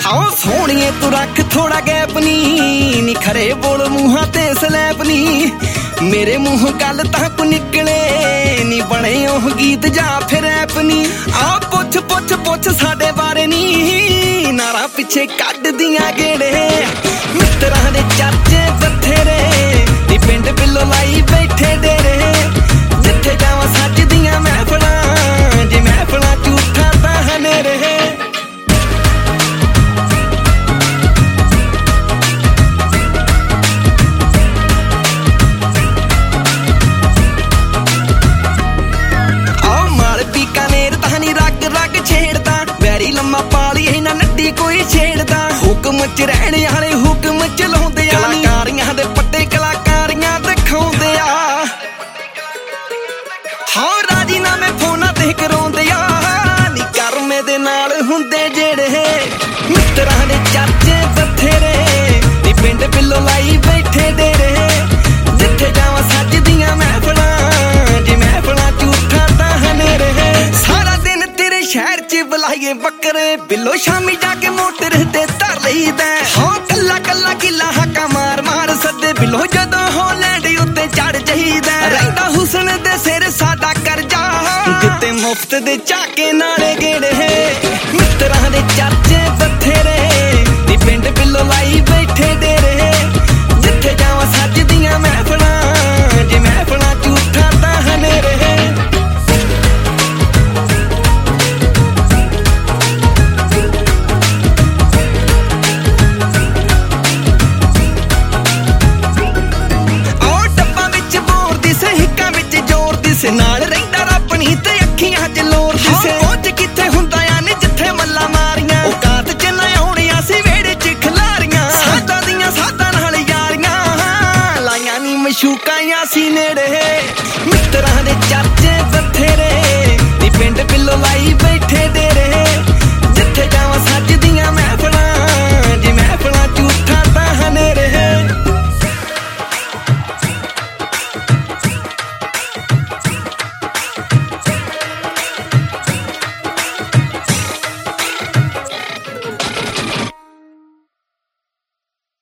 आओ सोहणिए तू रख थोड़ा गैप नी खरे बोल मूहां ते स्लैप नी मेरे मुंह गल तक निकले नी बने ओह गीत जा फिर रैप नी आ पुछ पुछ पुछ साडे बारे नी नारा पिछे कड दियां गेड़े मित्तरां दे चर्चे बथेरे नी पिंड बिल्लो लाई बैठे डेरे जिथे जावां सच दियां महफिलां जे महफिलां झूठा तां हनेरे लम्मा पाली ना नड्डी कोई छेड़दा हुक्म च रहने वाले हुक्म चलाउंदे आ कलाकारियां दे पट्टे कलाकारियां दिखाउंदे आ हां राजीनामे फोनां ते कराउंदे आ नी करमे दे नाल हुंदे जेड़े मित्तरां दे चर्चे बथेरे नी पिंड बिल्लो लाई बैठे डेरे जिथे जावां सच दियां महफिलां जे महफिलां झूठा तां हनेरे सारा दिन तेरे शहर च बुलाइए बकरे बिल्लो शामी जाके मोटर ते धर लईदा हाँ कल्ला कल्ला किला हाका मार मार सदे बिल्लो जदों हॉलैंड उत्ते चढ़ जाईदा रहिंदा हुसन दे सिर साडा करजा किते मुफ्त दे झाके नाले गेड़े मित्तरां दे चर्चे